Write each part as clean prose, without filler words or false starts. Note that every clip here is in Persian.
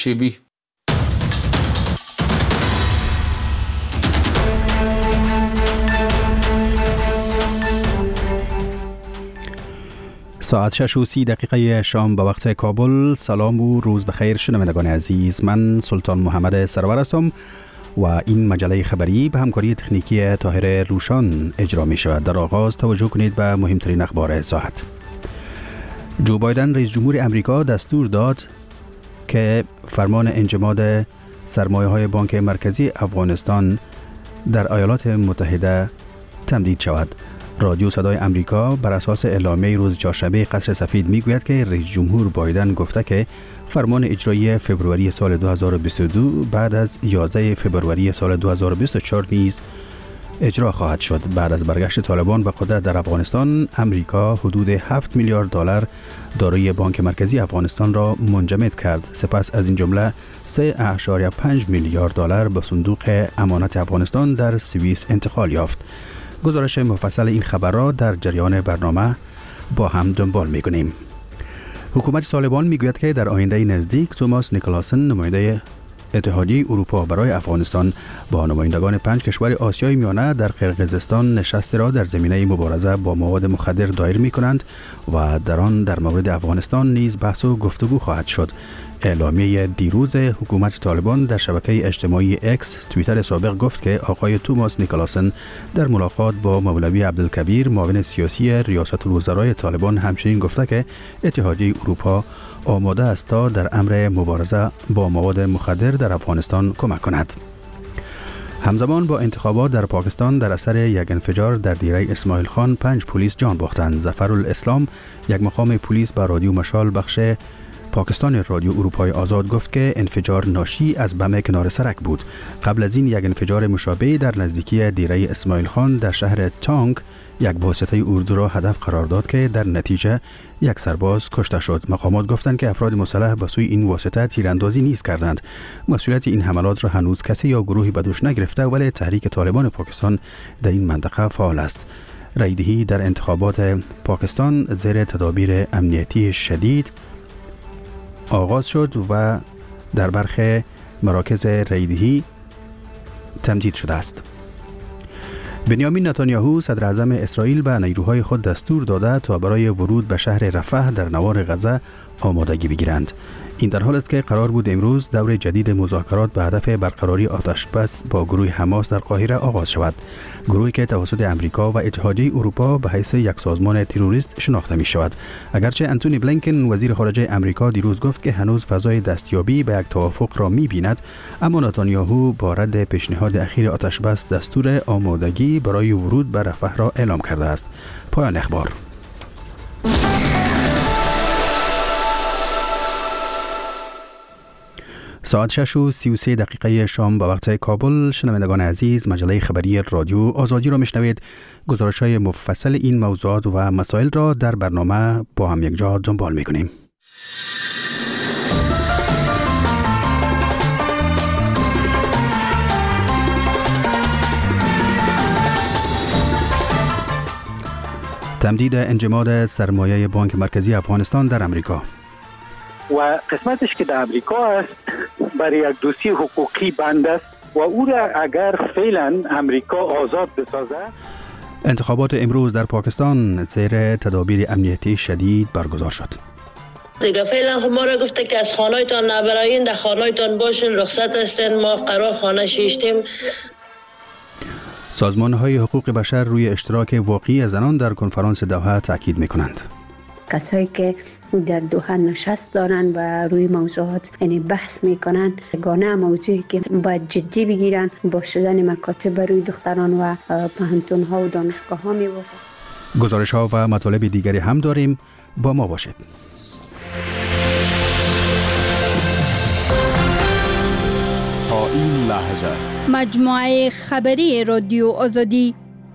شیوی. ساعت 6:30 شام به وقت کابل. سلام و روز بخیر شنوندگان عزیز، من سلطان محمد سرور هستم و این مجله خبری به همکاری تکنیکی طاهر روشان اجرا می شود. در آغاز توجه کنید به مهمترین اخبار ساعت. جو بایدن رئیس جمهور امریکا دستور داد که فرمان انجماد سرمایه‌های بانک مرکزی افغانستان در ایالات متحده تمدید شود. رادیو صدای امریکا بر اساس اعلامیه روز چهارشنبه قصر سفید میگوید که رئیس جمهور بایدن گفته که فرمان اجرایی فبروری سال 2022 بعد از 11 فبروری سال 2024 نیز اجرا خواهد شد. بعد از برگشت طالبان به قدرت در افغانستان، امریکا حدود 7 میلیارد دلار دارایی بانک مرکزی افغانستان را منجمد کرد. سپس از این جمله 3.5 میلیارد دلار به صندوق امانت افغانستان در سوئیس انتقال یافت. گزارش مفصل این خبر را در جریان برنامه با هم دنبال می‌کنیم. حکومت طالبان میگوید که در آینده نزدیک توماس نیکلاسن، نماینده اتحادیه اروپا برای افغانستان، با نمایندگان 5 کشور آسیای میانه در قرقیزستان نشستی را در زمینه مبارزه با مواد مخدر دایر می‌کنند و در آن در مورد افغانستان نیز بحث و گفتگو خواهد شد. اعلامیه دیروز حکومت طالبان در شبکه اجتماعی اکس توییتر سابق گفت که آقای توماس نیکلاسن در ملاقات با مولوی عبدالکبیر، معاون سیاسی ریاست الوزرای طالبان، همچنین گفته که اتحادیه اروپا آماده است تا در امر مبارزه با مواد مخدر در افغانستان کمک کند. همزمان با انتخابات در پاکستان، در اثر یک انفجار در دیره اسماعیل خان 5 پلیس جان باختند. ظفرالاسلام، یک مقام پلیس با رادیو مشال بخش پاکستان رادیو اروپای آزاد گفت که انفجار ناشی از بم کنار سرک بود. قبل از این یک انفجار مشابه در نزدیکی دیره اسماعیل خان در شهر تانک یک واسطه اردو را هدف قرار داد که در نتیجه یک سرباز کشته شد. مقامات گفتند که افراد مسلح به سوی این واسطه تیراندازی نیز کردند. مسئولیت این حملات را هنوز کسی یا گروهی به دوش نگرفته، ولی تحریک طالبان پاکستان در این منطقه فعال است. رایدهی در انتخابات پاکستان زیر تدابیر امنیتی شدید آغاز شد و در برخی مراکز رایدهی تمدید شده است. بنیامین نتانیاهو، صدر اعظم اسرائیل، به نیروهای خود دستور داده تا برای ورود به شهر رفح در نوار غزه آمادگی بگیرند. این در حال است که قرار بود امروز دور جدید مذاکرات به هدف برقراری آتشبس با گروه حماس در قاهره آغاز شود. گروهی که توسط امریکا و اتحادیه اروپا به حیث یک سازمان تروریست شناخته می شود. اگرچه انتونی بلینکن، وزیر خارجه امریکا، دیروز گفت که هنوز فضای دستیابی به یک توافق را می بیند، اما نتانیاهو با رد پیشنهاد اخیر آتشبس دستور آمادگی برای ورود به رفح را اعلام کرده است. پایان اخبار. ساعت 6:33 شام به وقت کابل. شنوندگان عزیز، مجله خبری رادیو آزادی را میشنوید. گزارش‌های مفصل این موضوعات و مسائل را در برنامه با هم یک جا دنبال می‌کنیم. تمدید انجماد سرمایه بانک مرکزی افغانستان در امریکا و قسمتش که در امریکا است برای یک دوسیه حقوقی بند است و او را اگر فعلا امریکا آزاد بسازه. انتخابات امروز در پاکستان زیر تدابیر امنیتی شدید برگزار شد. دیگه فعلا ما را گفته که از خانه‌تان نبراین، در خانه‌تان باشین، رخصت هستین، ما قرار خانه شیشتیم. سازمان‌های حقوق بشر روی اشتراک واقعی زنان در کنفرانس دوحه تاکید می‌کنند. کسایی که در دوحه نشست دارن و روی موضوعات یعنی بحث میکنن، یگانه موضوعی که باید جدی بگیرن با شدن مکاتب روی دختران و پوهنتون‌ها و دانشگاه‌ها میباشد. گزارش‌ها و مطالب دیگری هم داریم، با ما باشید. تا این لحظه مجموعه خبری رادیو آزادی.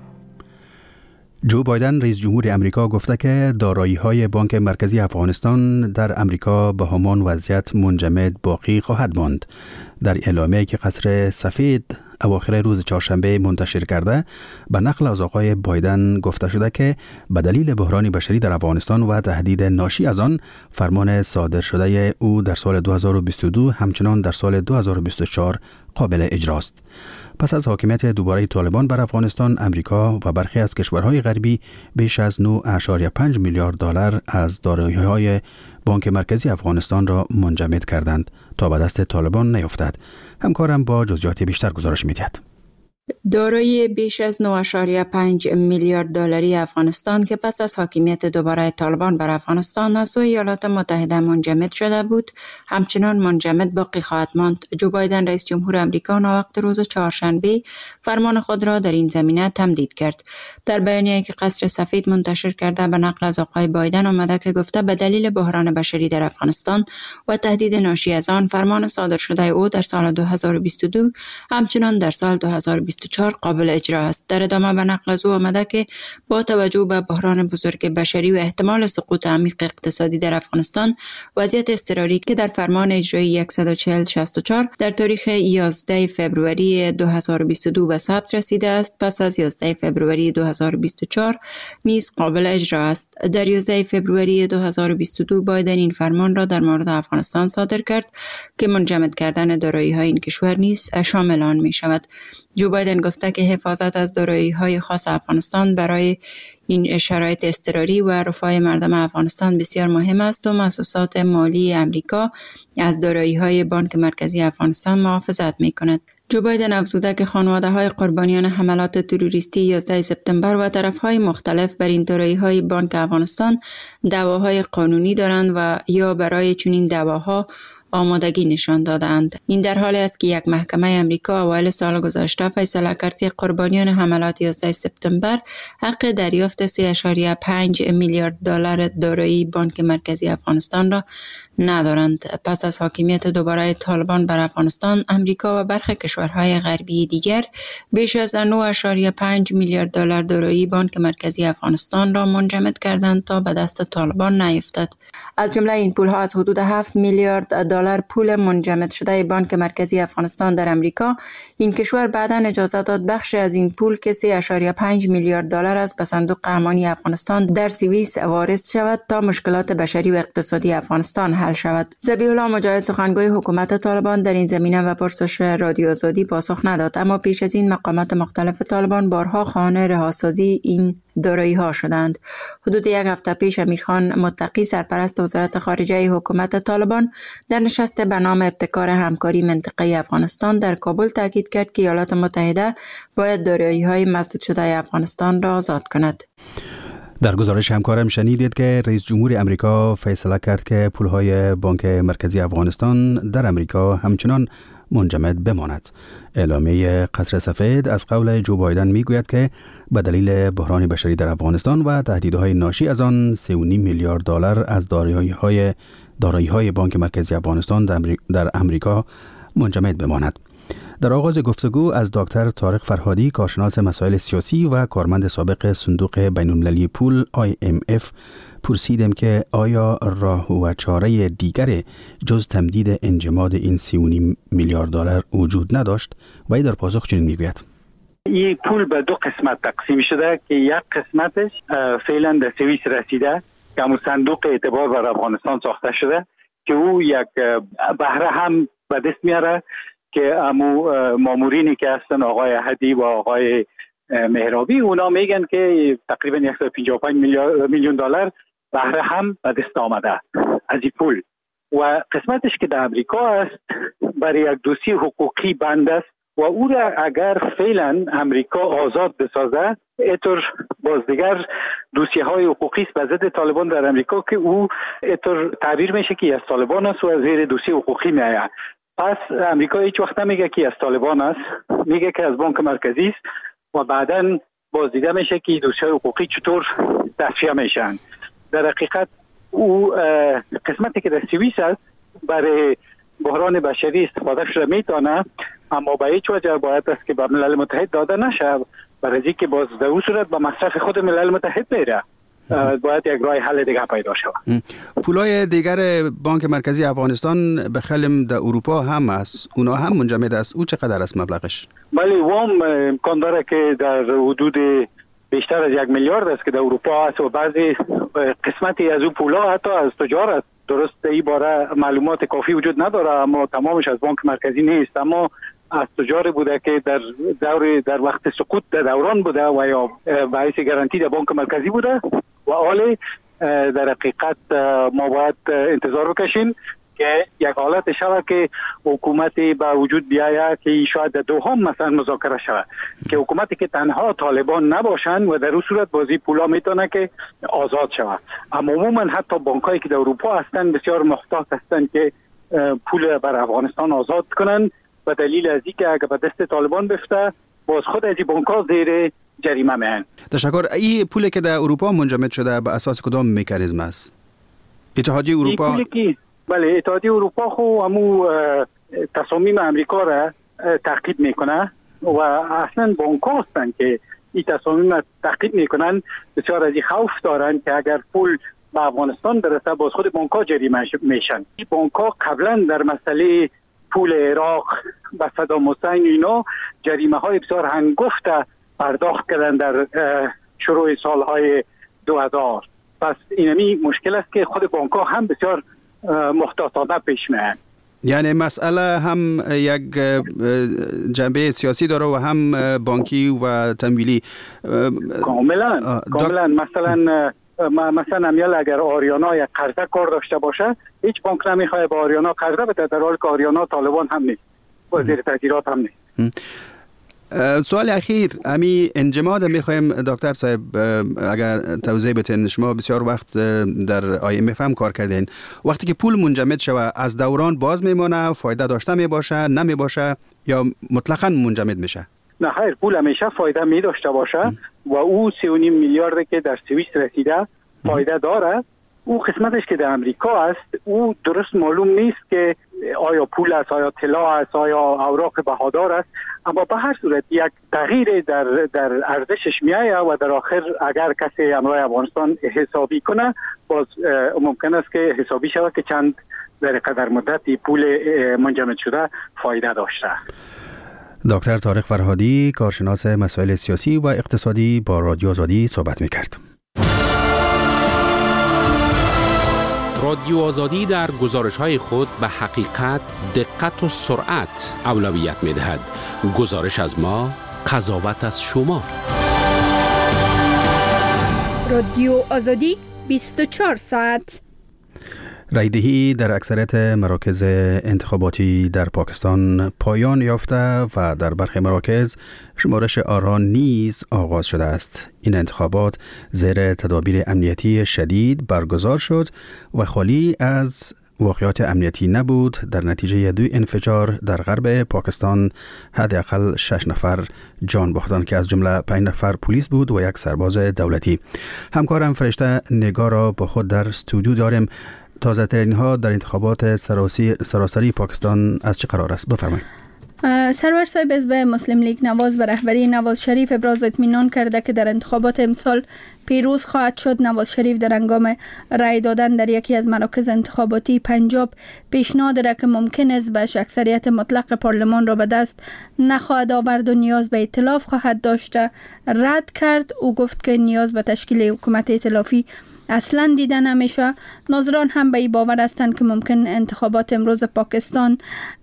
جو بایدن، رئیس جمهور امریکا، گفته که دارایی‌های بانک مرکزی افغانستان در امریکا به همان وضعیت منجمد باقی خواهد ماند. در اعلامیه‌ای که قصر سفید اواخر روز چهارشنبه منتشر کرده به نقل از آقای بایدن گفته شده که به دلیل بحران بشری در افغانستان و تهدید ناشی از آن فرمان صادر شده او در سال 2022 همچنان در سال 2024 قابل اجراست. پس از حاکمیت دوباره طالبان بر افغانستان، امریکا و برخی از کشورهای غربی بیش از 9.5 میلیارد دلار از دارایی‌های بانک مرکزی افغانستان را منجمد کردند تا به دست طالبان نیفتد. همکارم با جزئیات بیشتر گزارش می‌دهد. دارایی بیش از 9.5 میلیارد دلاری افغانستان که پس از حاکمیت دوباره طالبان بر افغانستان از سوی ایالات متحده منجمد شده بود، همچنان منجمد باقی خواهد ماند. جو بایدن رئیس جمهور آمریکا وقت روز چهارشنبه فرمان خود را در این زمینه تمدید کرد. در بیانیه‌ای که قصر سفید منتشر کرده به نقل از آقای بایدن آمده که گفته به دلیل بحران بشری در افغانستان و تهدید ناشی از آن فرمان صادر شده او در سال 2022 همچنان در سال 2024 قابل اجرا است. در ادامه به نقل از او آمده که با توجه به بحران بزرگ بشری و احتمال سقوط عمیق اقتصادی در افغانستان، وضعیت اضطراری که در فرمان اجرایی 14064 در تاریخ 11 فوریه 2022 به ثبت رسیده است، پس از 11 فوریه 2024 نیز قابل اجرا است. در 11 فوریه 2022 بایدن این فرمان را در مورد افغانستان صادر کرد که منجمد کردن دارایی‌های این کشور نیز شامل آن می شود. جو بایدن گفته که حفاظت از دارایی‌های خاص افغانستان برای این شرایط اضطراری و رفاه مردم افغانستان بسیار مهم است و مؤسسات مالی امریکا از دارایی‌های بانک مرکزی افغانستان محافظت می‌کند. جو بایدن افزوده که خانواده‌های قربانیان حملات تروریستی 11 سپتامبر و طرف‌های مختلف بر این دارایی‌های بانک افغانستان دعواهای قانونی دارند و یا برای چنین دعواها آمادگی نشان دادند. این در حالی است که یک محکمه امریکا اوایل سال گذشته فیصله کرد که قربانیان حملات 11 سپتامبر حق دریافت 3.5 میلیارد دلار دارایی بانک مرکزی افغانستان را ندارند. پس از حاکمیت دوباره طالبان بر افغانستان، امریکا و برخی کشورهای غربی دیگر بیش از 9.5 میلیارد دلار دارایی بانک مرکزی افغانستان را منجمد کردند تا به دست طالبان نیفتد. از جمله این پولها از حدود 7 میلیارد دلار پول منجمد شده بانک مرکزی افغانستان در امریکا، این کشور بعداً اجازه داد بخش از این پول که 3.5 میلیارد دلار است به صندوق امانی افغانستان در سوئیس وارد شود تا مشکلات بشری و اقتصادی افغانستان حل شود. ذبیح الله مجاهد سخنگوی حکومت طالبان در این زمینه و پرسش رادیو آزادی پاسخ نداد، اما پیش از این مقامات مختلف طالبان بارها خواهان رهاسازی این دارایی ها شدند. حدود یک هفته پیش امیرخان متقی سرپرست وزارت خارجه حکومت طالبان در نشست به نام ابتکار همکاری منطقه‌ای افغانستان در کابل تاکید کرد که ایالات متحده باید دارایی های مسدود شده افغانستان را آزاد کند. در گزارش همکارم شنیدید که رئیس جمهور امریکا فیصله کرد که پولهای بانک مرکزی افغانستان در امریکا همچنان منجمد بماند. اعلامیه قصر سفید از قول جو بایدن میگوید که به دلیل بحران بشری در افغانستان و تهدیدهای ناشی از آن 3.5 میلیارد دلار از دارایی‌های بانک مرکزی افغانستان در امریکا منجمد بماند. در آغاز گفتگو از دکتر طارق فرهادی، کارشناس مسائل سیاسی و کارمند سابق صندوق بین‌المللی پول IMF پرسیدم که آیا راه و چاره دیگر جز تمدید انجماد این 3.5 میلیارد دلار وجود نداشت و ای در پاسخ چنین میگوید: این پول به دو قسمت تقسیم شده که یک قسمتش فعلا در سوئیس رسیده که همون صندوق اعتبار بر افغانستان ساخته شده که او یک بهره هم به دست میاره که امو مامورینی که هستن آقای احدی و آقای مهرابی، اونا میگن که تقریبا 155 میلیون دلار بهره هم به دست آمده از این پول. و قسمتش که در امریکا است برای یک دوسیه حقوقی بند است و او را اگر فعلا امریکا آزاد بسازه، اینطور باز دیگر دوسیه های حقوقی است به ضد طالبان در امریکا که او اینطور تعبیر میشه که از طالبان است و از زیر دوسیه حقوقی میآید. پس امریکا هیچ وقت نمیگه که از طالبان است، میگه که از بانک مرکزی است و بعداً باز دیده میشه که دوسیه حقوقی چطور تصفیه میشن. در حقیقت او قسمتی که در سوئیس است برای بحران بشری استفاده شده میتونه، اما به هیچ وجه باید است که به ملل متحد داده نشه، برای اینکه باز در اون صورت به مصرف خود ملل متحد میره باید یک راه حل دیگه پیدا شود. پولای دیگر بانک مرکزی افغانستان به خلم در اروپا هم است، اونا هم منجمد است. او چقدر است مبلغش؟ بله، وام امکان داره که در حدود بیشتر از 1 میلیارد است که در اروپا است و بعضی قسمتی از او پولا حتی از تجار است. درست این باره معلومات کافی وجود نداره، اما تمامش از بانک مرکزی نیست، اما از تجاری بوده که در وقت سقوط در دوران بوده و یا باعث گارانتی در بانک مرکزی بوده و حالی در حقیقت ما باید انتظار بکشیم که یک حالت شود که حکومتی به وجود بیاید که شاید در دوحه مثلا مذاکره شود که حکومتی که تنها طالبان نباشند و در اون صورت بازی پولا میتونه که آزاد شود. اما عموما حتی بانکایی که در اروپا هستند بسیار محتاط هستند که پول بر افغانستان آزاد کنند و دلیل از اینکه اگر به دست طالبان بفته باز خود از این بانک‌ها زیر جریمه میان. تشکر. این پولی که در اروپا منجمد شده به اساس کدام مکانیزم است؟ اتحادیه اروپا؟ بله، اتحادیه اروپا خو همو تصامیم امریکا را تعقیب میکنه و اصلا بانک‌ها هستند که این تصامیم تعقیب میکنن. بسیار از این خوف دارن که اگر پول به افغانستان برسه باز خود بانک‌ها جریمه میشن. این بانک‌ها قبلا در مسئله پول عراق و صدام حسین اینا جریمه های بسیار هنگفت پرداخت کردن در شروع سالهای 2000. پس اینمی مشکل است که خود بانک‌ها هم بسیار محتاطانه پیش میرن. یعنی مسئله هم یک جنبه سیاسی داره و هم بانکی و تمویلی. کاملا مثلا امیال اگر آریانا یک قرضه کار داشته باشه هیچ بانک نمیخواد با آریانا قرضه بده، در حالی که آریانا طالبان هم نیست، وزیر تجارت هم نیست. سوال اخیر، امی انجماد میخوایم دکتر صاحب اگر توضیح بتین. شما بسیار وقت در IMF هم کار کردین. وقتی که پول منجمد شود از دوران باز میمونه، فایده داشته میباشه نمیباشه یا مطلقاً منجمد میشه؟ نه خیر، پول همیشه فایده می داشته باشه و او 3.5 میلیارد که در سوئیس رسیده فایده داره. او قسمتش که در امریکا است او درست معلوم نیست که آیا پول است، آیا طلا است، آیا اوراق بهادار است، اما به هر صورت یک تغییر در ارزشش میایه و در آخر اگر کسی امروز افغانستان حسابی کنه باز ممکن است که حسابی شود که چند در مدتی پول منجمد شده فایده داشته. دکتر طارق فرهادی، کارشناس مسائل سیاسی و اقتصادی، با رادیو آزادی صحبت می‌کرد. رادیو آزادی در گزارش‌های خود به حقیقت، دقت و سرعت اولویت می‌دهد. گزارش از ما، قضاوت از شما. رادیو آزادی 24 ساعت. رایدهی در اکثریت مراکز انتخاباتی در پاکستان پایان یافته و در برخی مراکز شمارش آرا نیز آغاز شده است. این انتخابات زیر تدابیر امنیتی شدید برگزار شد و خالی از واقعات امنیتی نبود. در نتیجه 2 انفجار در غرب پاکستان حداقل 6 نفر جان باختند که از جمله 5 نفر پلیس بود و 1 سرباز دولتی. همکارم فرشته نگار را با خود در استودیو داریم. تازه ترین ها در انتخابات سراسری پاکستان از چه قرار است؟ بفرمایید. سرور صاحب حزب مسلم لیگ نواز به رهبری نواز شریف ابراز اطمینان کرده که در انتخابات امسال پیروز خواهد شد. نواز شریف در هنگام رای دادن در یکی از مراکز انتخاباتی پنجاب پیشنهاد را که ممکن است بهش اکثریت مطلق پارلمان را به دست نخواهد آورد و نیاز به ائتلاف خواهد داشت رد کرد. او گفت که نیاز به تشکیل حکومت ائتلافی اصلا دیده نمیشه. ناظران هم به این باور هستند که ممکن انتخابات امروز پاکستان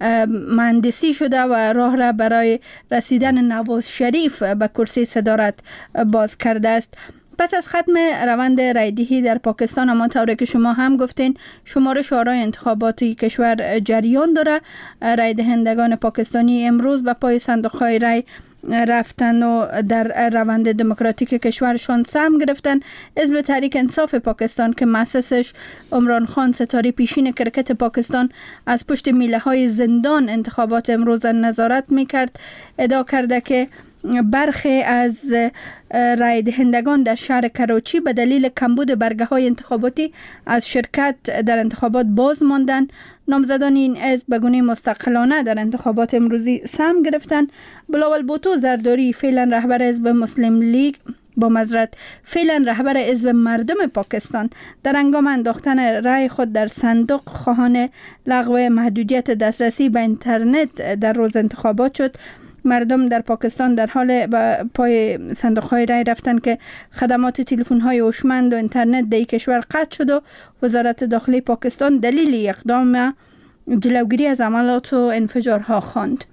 مهندسی شده و راه را برای رسیدن نواز شریف به کرسی صدارت باز کرده است. پس از ختم روند رایدهی در پاکستان، همانطور که شما هم گفتین، شمارش آرای انتخاباتی کشور جریان داره. رای دهندگان پاکستانی امروز به پای صندوق‌های رای رفتن و در روند دموکراتیک کشورشان سهم گرفتن. حزب تحریک انصاف پاکستان که مؤسسش عمران خان ستاره پیشین کرکت پاکستان از پشت میله های زندان انتخابات امروز نظارت میکرد، ادعا کرده که برخی از رای دهندگان در شهر کراچی به دلیل کمبود برگه های انتخاباتی از شرکت در انتخابات باز ماندن. نامزدان این حزب به گونه مستقلانه در انتخابات امروزی سهم گرفتن. بلاول بوتو زرداری فعلا رهبر حزب مسلم لیگ با معذرت فعلا رهبر حزب مردم پاکستان در هنگام انداختن رای خود در صندوق خواهان لغو محدودیت دسترسی به اینترنت در روز انتخابات شد. مردم در پاکستان در حال پای صندوق‌های رای رفتن که خدمات تلفن‌های هوشمند و اینترنت در کشور قطع شد و وزارت داخلی پاکستان دلیل اقدام جلوگیری از عملات و انفجارها خواند.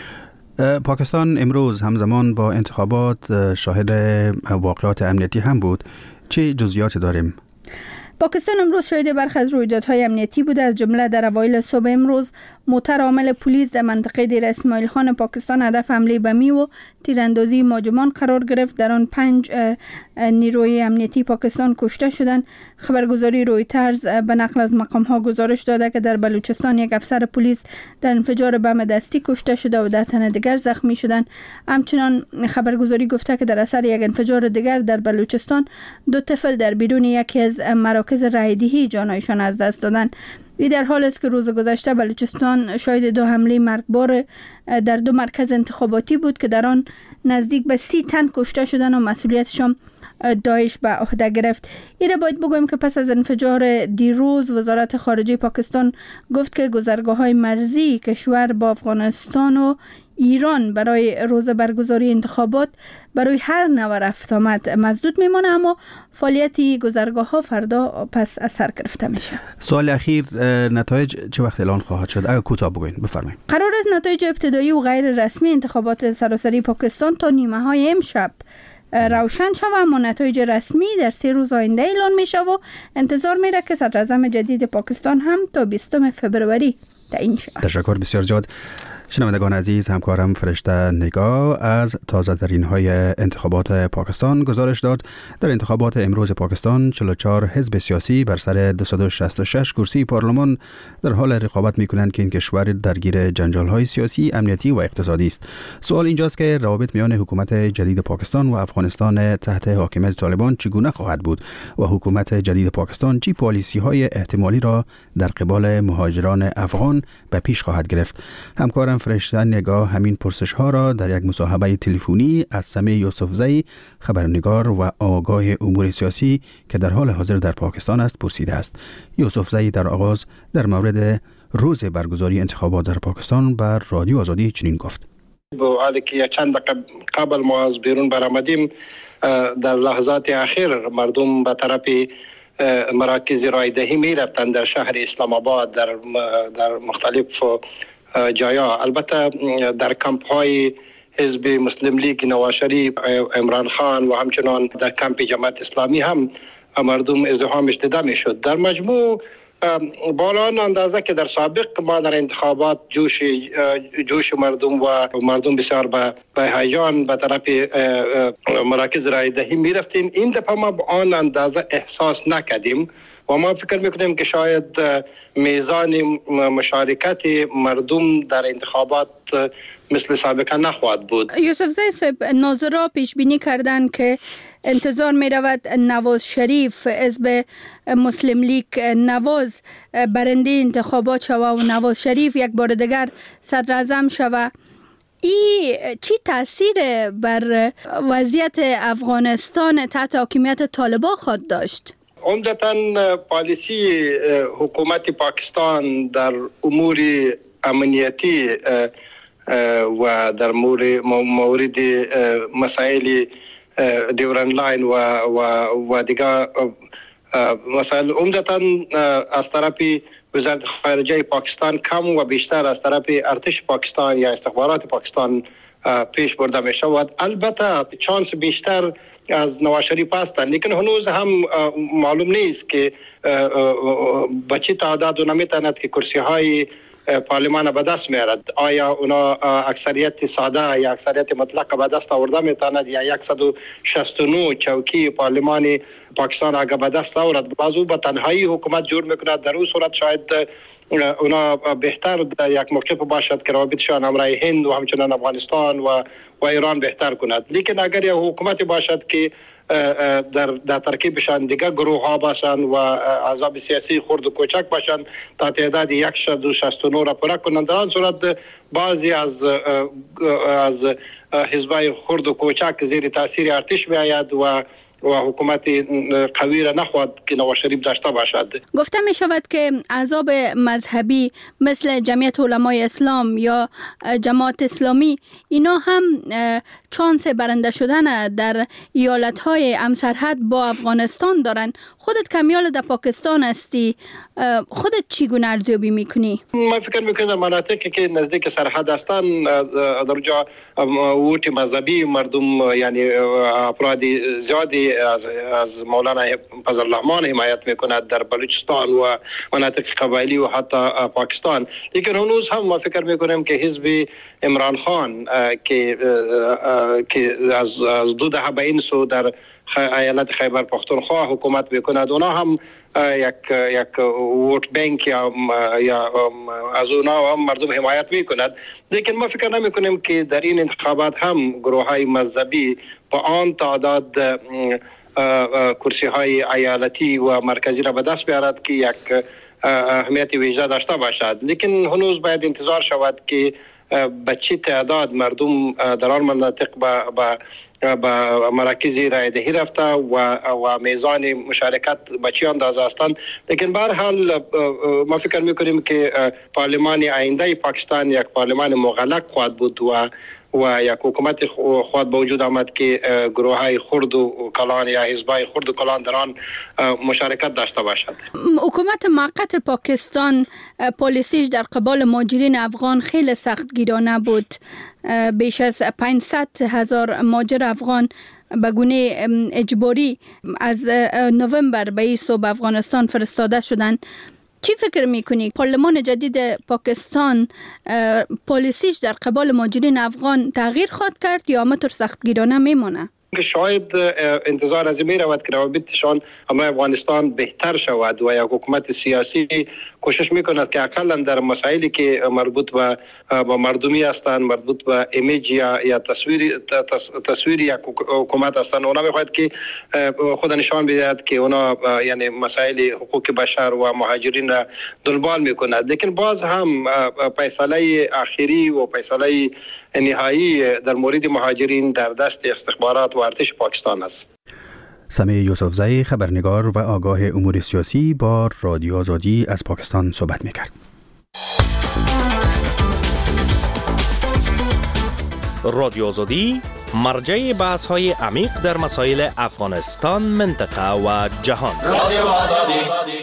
پاکستان امروز همزمان با انتخابات شاهد واقعات امنیتی هم بود. چه جزئیاتی داریم؟ پاکستان امروز شاهد برخی از رویدادهای امنیتی بوده. از جمله در اوایل صبح امروز موتر عامل پلیس در منطقه دیر اسماعیل خان پاکستان هدف حمله بمی و تیراندازی مهاجمان قرار گرفت. در آن 5 نیروی امنیتی پاکستان کشته شدند. خبرگزاری رویترز به نقل از مقام‌ها گزارش داده که در بلوچستان یک افسر پلیس در انفجار بم دستی کشته شده و 10 تن دیگر زخمی شدند. همچنان خبرگزاری گفته که در اثر یک انفجار دیگر در بلوچستان 2 طفل در بیرون یکی از مراکز رایدهی جانشان از دست دادند. این در حال است که روز گذشته بلوچستان شاهد 2 حمله مرگبار در 2 مرکز انتخاباتی بود که در آن نزدیک به 30 تن کشته شدند و مسئولیتشان داعش به عهده گرفت. این را باید بگویم که پس از انفجار دیروز وزارت خارجه پاکستان گفت که گذرگاه‌های مرزی کشور با افغانستان و ایران برای روز برگزاری انتخابات برای هر نوع رفت آمد مسدود میمانه، اما فعالیت گذرگاه‌ها فردا پس از سر گرفته میشه. سوال اخیر، نتایج چه وقت اعلان خواهد شد؟ اگه کوتاه بگوین بفرمایید. قرار است نتایج ابتدایی و غیر رسمی انتخابات سراسری پاکستان تا نیمه‌های امشب روشن شود، اما نتایج رسمی در 3 روز آینده اعلان میشه و انتظار میره که صدر اعظم جدید پاکستان هم تا 20 فبروری تعیین شود. تشکر بسیار زیاد. شنوندگان عزیز، همکارم فرشته نگاه از تازه ترین های انتخابات پاکستان گزارش داد. در انتخابات امروز پاکستان 44 حزب سیاسی بر سر 266 کرسی پارلمان در حال رقابت میکنند که این کشور درگیر جنجال های سیاسی، امنیتی و اقتصادی است. سوال اینجاست که روابط میان حکومت جدید پاکستان و افغانستان تحت حاکمیت طالبان چگونه خواهد بود و حکومت جدید پاکستان چه پالیسی های احتمالی را در قبال مهاجران افغان به پیش خواهد گرفت. همکارم فرشته نگاه همین پرسش ها را در یک مصاحبه تلفنی از سمیع یوسفزئی، خبرنگار و آگاه امور سیاسی که در حال حاضر در پاکستان است، پرسیده است. یوسفزئی در آغاز در مورد روز برگزاری انتخابات در پاکستان بر رادیو آزادی چنین گفت: با حالی که چند دقیقه قبل ما از بیرون برآمدیم، در لحظات اخیر مردم به طرف مراکز رایدهی می رفتند در شهر اسلام آباد، در مختلف جایا. البته در کمپ های حزب مسلم لیگ نواز شریف، عمران خان و همچنان در کمپ جماعت اسلامی هم مردم ازدحامش دیده می شد. در مجموع بالا آن اندازه که در سابق ما در انتخابات جوش مردم و مردم بسیار به هیجان به طرف مراکز رایدهی می رفتیم، این دفعه ما به آن اندازه احساس نکردیم و ما فکر میکنیم که شاید میزان مشارکت مردم در انتخابات مثل سابقا نخواهد بود. یوسفزئی صاحب، ناظرها پیش بینی کردن که انتظار می رود نواز شریف حزب مسلم لیگ نواز برنده انتخابات شود و نواز شریف یک بار دیگر صدر اعظم شود. این چی تاثیر بر وضعیت افغانستان تحت حاکمیت طالبان خواهد داشت؟ عمدتاً پالیسی حکومت پاکستان در امور امنیتی و در مورد مسائل دیورن لاین و دیگر مسائل عمدتاً از طرف وزارت خارجه پاکستان کم و بیشتر از طرف ارتش پاکستان یا استخبارات پاکستان پیش برده می شود. البته چانس بیشتر از نواز شریف هستند، لیکن هنوز هم معلوم نیست که به چه تعداد نمیتواند که کرسی های پارلمان به دست میارد. آیا اونا اکثریت ساده یا اکثریت مطلق به دست آورده میتواند یا 169 چوکی پارلمان پاکستان اگر به دست آورد، بعضو به تنهایی حکومت جور میکند، در اون صورت شاید اونا بهتر در یک موقف باشد که روابطشان همراه هند و همچنان افغانستان و ایران بهتر کند. لیکن اگر یک حکومت باشد که در ترکیبشان دیگر گروه ها باشند و احزاب سیاسی خرد و کوچک باشند تا تعداد 169 را پوره کنند، در آن صورت بعضی از حزبای خرد و کوچک زیر تاثیر ارتش میآید و حکومت قوی را نخواهد که نواز شریف داشته باشد. گفته می شود که احزاب مذهبی مثل جمعیت علمای اسلام یا جماعت اسلامی اینا هم چانس برنده شدن در ایالت‌های همسرحد با افغانستان دارن. خودت کمیال در پاکستان هستی، خودت چگونه ارزیابی میکنی؟ من فکر میکنم در مناطقی که نزدیک سرحد هستند در اونجا ووت مذهبی مردم، یعنی افراد زیادی از مولانا فضل الرحمن حمایت میکند در بلوچستان و مناطق قبایلی و حتی پاکستان. لیکن هنوز هم ما فکر میکنیم که حزب عمران خان که از 2 دهه به این سو در ایالت خیبر پختونخوا حکومت میکند، اونا هم یک ووت بانک یا از اونا هم مردم حمایت میکند. لیکن ما فکر نمیکنیم که در این انتخابات هم گروه های مذهبی با آن تعداد کرسی های ایالتی و مرکزی را به دست بیارد که یک اهمیت ویژه داشته باشد. لیکن هنوز باید انتظار شود که به چه تعداد مردم در آن مناطق با مراکز رای دهی رفته و میزان مشارکت به چه اندازه هستند. لیکن به هر حال ما فکر میکنیم که پارلمان آینده پاکستان یک پارلمان مغلق خواهد بود و یک حکومت خواهد به وجود آمد که گروه های خرد و کلان یا حزبای خرد و کلان در آن مشارکت داشته باشد. حکومت موقت پاکستان پالیسیش در قبال مهاجرین افغان خیلی سختگیرانه بود. بیش از 500,000 مهاجر افغان به گونه اجباری از نوامبر به این سو به افغانستان فرستاده شدند. چی فکر میکنی؟ پارلمان جدید پاکستان پالیسیش در قبال مهاجرین افغان تغییر خواهد کرد یا همطور سختگیرانه میمانه؟ شاید انتظار از می رود که روابطشان همراه افغانستان بهتر شود و یک حکومت سیاسی کوشش میکند که اقلا در مسائلی که مربوط به مردمی هستند، مربوط به ایمیج یا تصویر یک حکومت هستند، اونا میخواهد که خود نشان بدهد که اونا یعنی مسائل حقوق بشر و مهاجرین را دنبال میکند. لیکن باز هم فیصله اخیری و فیصله نهایی در مورد مهاجرین در دست استخبارات و ارتش پاکستان است. سمیع یوسفزئی خبرنگار و آگاه امور سیاسی با رادیو آزادی از پاکستان صحبت میکرد. رادیو آزادی مرجع بحث های عمیق در مسائل افغانستان، منطقه و جهان. رادیو آزادی.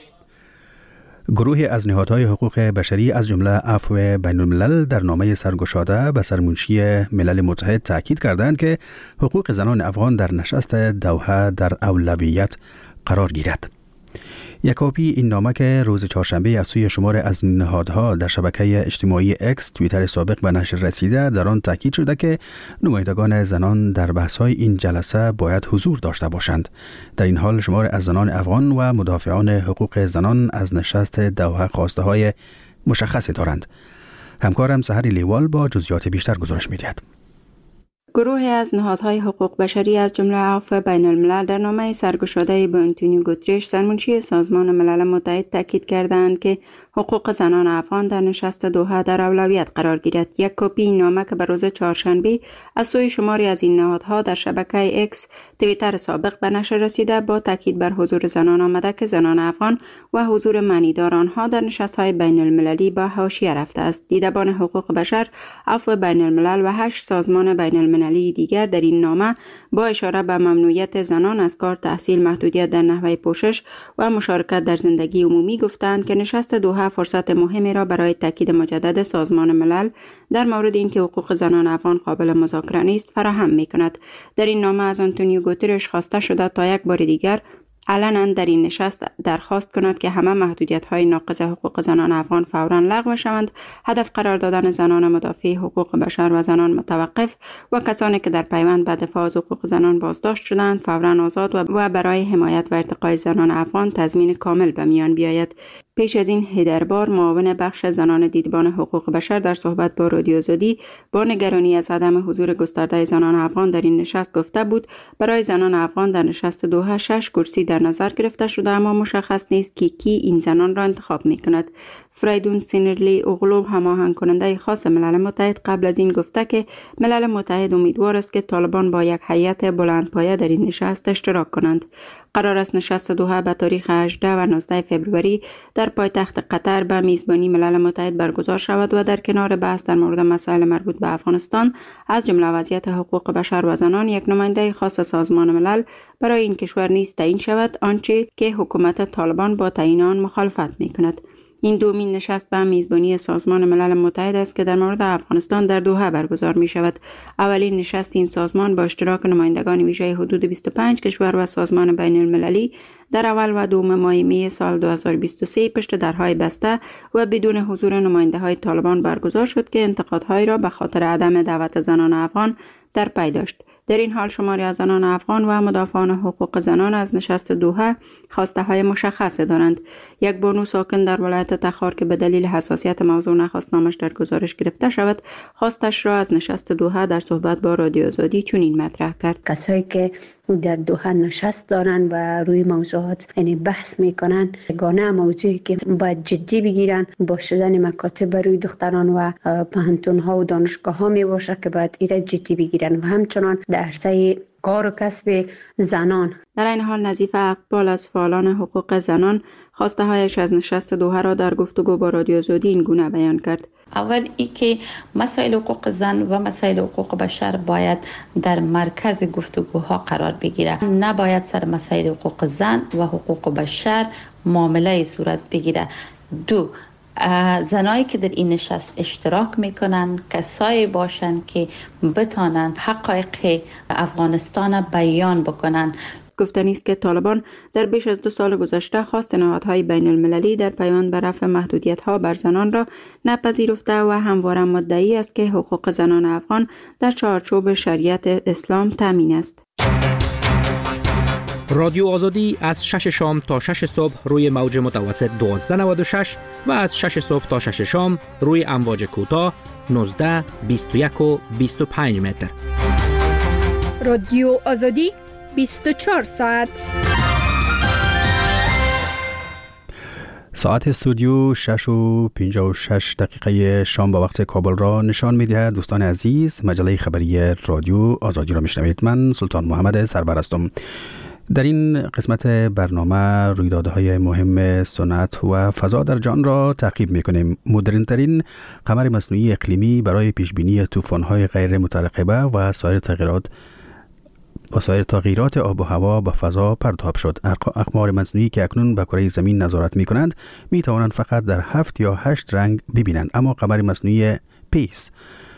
گروهی از نهادهای حقوق بشری از جمله عفو بین الملل در نامه سرگشاده به سرمنشی ملل متحد تاکید کردند که حقوق زنان افغان در نشست دوحه در اولویت قرار گیرد. یک کپی این نامه که روز چهارشنبه از سوی شمار از نهادها در شبکه اجتماعی اکس توییتر سابق به نشر رسیده، در آن تاکید شده که نمایندگان زنان در بحث‌های این جلسه باید حضور داشته باشند. در این حال شمار از زنان افغان و مدافعان حقوق زنان از نشست دوحه خواسته‌های مشخصی دارند. همکارم سحر لیوال با جزئیات بیشتر گزارش می‌دهد. گروهی از نهادهای حقوق بشری از جمله عفو بین الملل در نامه سرگشاده به آنتونیو گوترش سرمنشی سازمان ملل متحد تاکید کردند که حقوق زنان افغان در نشست دوحه در اولویت قرار گیرد. یک کپی این نامه که به روز چهارشنبه از سوی شماری از این نهادها در شبکه اکس توییتر سابق به نشر رسیده با تاکید بر حضور زنان آمده که زنان افغان و حضور معنیدار آنها در نشست‌های بین المللی با حاشیه رفته است. دیدبان حقوق بشر، عفو بین الملل و 8 سازمان بین المللی دیگر در این نامه با اشاره به ممنوعیت زنان از کار، تحصیل، محدودیت در نحوه پوشش و مشارکت در زندگی عمومی گفتند که نشست دوحه فرصت مهمی را برای تاکید مجدد سازمان ملل در مورد اینکه حقوق زنان افغان قابل مذاکره نیست فراهم می‌کند. در این نامه از آنتونیو گوترش خواسته شده تا یک بار دیگر علنا در این نشست درخواست کند که همه محدودیت‌های ناقض حقوق زنان افغان فوراً لغو شوند، هدف قرار دادن زنان مدافع حقوق بشر و زنان متوقف و کسانی که در پیوند به دفاع از حقوق زنان بازداشت شدند فوراً آزاد و برای حمایت و ارتقای زنان افغان تضمین کامل به میان بیاید. پیش از این هیدربار معاون بخش زنان دیدبان حقوق بشر در صحبت با رادیو آزادی با نگرانی از عدم حضور گسترده زنان افغان در این نشست گفته بود برای زنان افغان در نشست دوحه 6 کرسی در نظر گرفته شده، اما مشخص نیست که کی این زنان را انتخاب می کند. فریدون سینرلی اوغلو، هماهنگ کننده خاص ملل متحد، قبل از این گفته که ملل متحد امیدوار است که طالبان با یک هیئت بلندپایه در این نشست اشتراک کنند. قرار است نشست دوحه به تاریخ 18 و 19 فوریه در پایتخت قطر به میزبانی ملل متحد برگزار شود و در کنار بحث در مورد مسائل مربوط به افغانستان از جمله وضعیت حقوق بشر و زنان یک نماینده خاص سازمان ملل برای این کشور نیز تعیین شود، آنچه که حکومت طالبان با تعیین آن مخالفت می‌کند. این دومین نشست به میزبانی سازمان ملل متحد است که در مورد افغانستان در دوحه برگزار می شود. اولین نشست این سازمان با اشتراک نمایندگان ویژه حدود 25 کشور و سازمان بین المللی در اول و دوم ماه می سال 2023 پشت درهای بسته و بدون حضور نماینده های طالبان برگزار شد که انتقادهایی را به خاطر عدم دعوت زنان افغان در پی داشت. در این حال شماری از زنان افغان و مدافعان حقوق زنان از نشست دوحه خواسته های مشخص دارند. یک بانو ساکن در ولایت تخار که به دلیل حساسیت موضوع نخواست نامش در گزارش گرفته شود، خواستش را از نشست دوحه در صحبت با رادیو آزادی چنین مطرح کرد: کسایی که در دوحه نشست دارن و روی موضوعات یعنی بحث میکنن، یگانه موضوعی که باید جدی بگیرن با شدن مکاتب روی دختران و پانتون ها و دانشگاه ها می باشه که باید ایره جدی بگیرن و همچنان در عرصه کار و کسب زنان. در این حال نظیف اقبال از فعالان حقوق زنان خواسته هایش از نشست دوحه را در گفتگو با رادیو آزادی این گونه بیان کرد: اول ای که مسائل حقوق زن و مسائل حقوق بشر باید در مرکز گفتگوها قرار بگیره، نباید سر مسائل حقوق زن و حقوق بشر معامله صورت بگیره. دو، زنایی که در این نشست اشتراک میکنن کسایی باشن که بتانن حقایق افغانستان بیان بکنن. گفتنی است که طالبان در بیش از 2 سال گذشته خواست نهادهای بین المللی در پیوند به رفع محدودیت‌ها بر زنان را نپذیرفته و همواره مدعی است که حقوق زنان افغان در چارچوب شریعت اسلام تامین است. رادیو آزادی از 6 شام تا 6 صبح روی موج متوسط 1296 و از 6 صبح تا 6 شام روی امواج کوتاه 19، 21 و 25 متر. رادیو آزادی 24 ساعت. ساعت استودیو 6:56 شام با وقت کابل را نشان می‌دهد. دوستان عزیز، مجله خبری رادیو آزادی را میشنوید. من سلطان محمد سرور هستم. در این قسمت برنامه رویدادهای مهم صنعت و فضا در جهان را تعقیب می‌کنیم. مدرن‌ترین قمر مصنوعی اقلیمی برای پیشبینی طوفان‌های غیر مترقبه و سایر تغییرات آب و هوا به فضا پرتاب شد. اقمار مصنوعی که اکنون به کره زمین نظارت می‌کنند می‌توانند فقط در 7 یا 8 رنگ ببینند، اما قمر مصنوعی پیس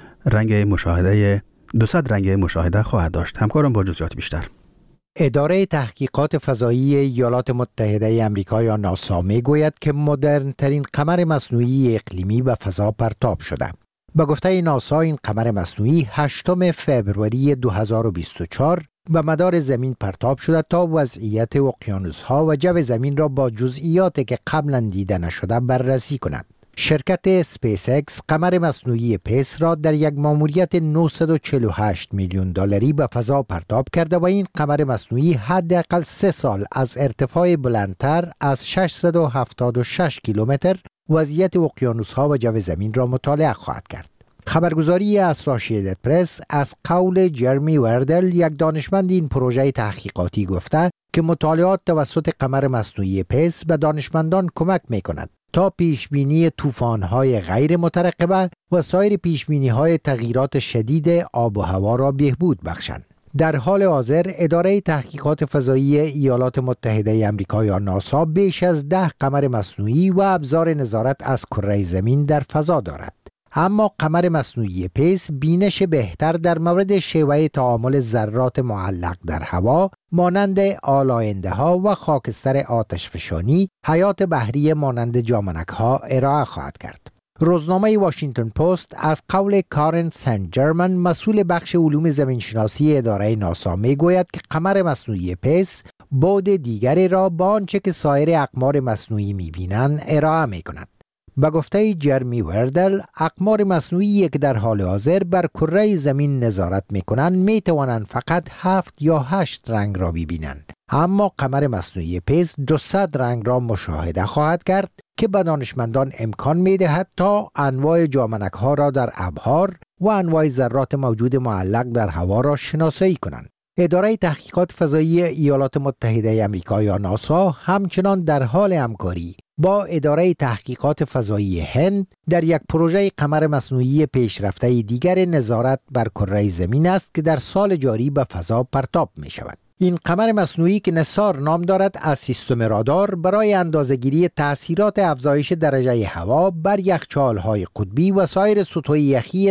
200 رنگ مشاهده خواهد داشت. همکارم با جزئیات بیشتر. اداره تحقیقات فضایی ایالات متحده آمریکا یا ناسا میگوید که مدرن ترین قمر مصنوعی اقلیمی به فضا پرتاب شده. با گفته ناسا این قمر مصنوعی 8 فوریه 2024 به مدار زمین پرتاب شده تا وضعیت اقیانوس‌ها و جو زمین را با جزئیاتی که قبلا دیده نشده بررسی کند. شرکت اسپیس اکس قمر مصنوعی پیس را در یک ماموریت 948 میلیون دلاری به فضا پرتاب کرده و این قمر مصنوعی حداقل 3 سال از ارتفاع بلندتر از 676 کیلومتر وضعیت اقیانوس‌ها و جو زمین را مطالعه خواهد کرد. خبرگزاری اسوسییتد پرس از قول جرمی وردل، یک دانشمند این پروژه تحقیقاتی، گفته که مطالعات توسط قمر مصنوعی پیس به دانشمندان کمک می‌کند تا پیشبینی طوفان‌های غیر مترقبه و سایر پیشبینی‌های تغییرات شدید آب و هوا را بهبود بخشند. در حال حاضر اداره تحقیقات فضایی ایالات متحده آمریکا یا ناسا بیش از 10 قمر مصنوعی و ابزار نظارت از کره زمین در فضا دارد. اما قمر مصنوعی پیس بینش بهتر در مورد شیوه تعامل ذرات معلق در هوا مانند آلاینده ها و خاکستر آتشفشانی، حیات بحری مانند جامنک ها ارائه خواهد کرد. روزنامه واشنگتن پست از قول کارن سن جرمن مسئول بخش علوم زمینشناسی اداره ناسا میگوید که قمر مصنوعی پیس بعد دیگری را با آنچه که سایر اقمار مصنوعی می‌بینند ارائه می‌کند. به گفته جرمی وردل، اقمار مصنوعی که در حال حاضر بر کره زمین نظارت می‌کنند می‌توانند فقط 7 یا 8 رنگ را ببینند. اما قمر مصنوعی پیس 200 رنگ را مشاهده خواهد کرد که به دانشمندان امکان می‌دهد تا انواع جامنک‌ها را در ابحار و انواع ذرات موجود معلق در هوا را شناسایی کنند. اداره تحقیقات فضایی ایالات متحده آمریکا یا ناسا همچنان در حال همکاری با اداره تحقیقات فضایی هند در یک پروژه قمر مصنوعی پیشرفته دیگر نظارت بر کره زمین است که در سال جاری به فضا پرتاب می شود. این قمر مصنوعی که نسار نام دارد از سیستم رادار برای اندازه‌گیری تأثیرات افزایش درجه هوا بر یخچال‌های قطبی و سایر سطوح یخی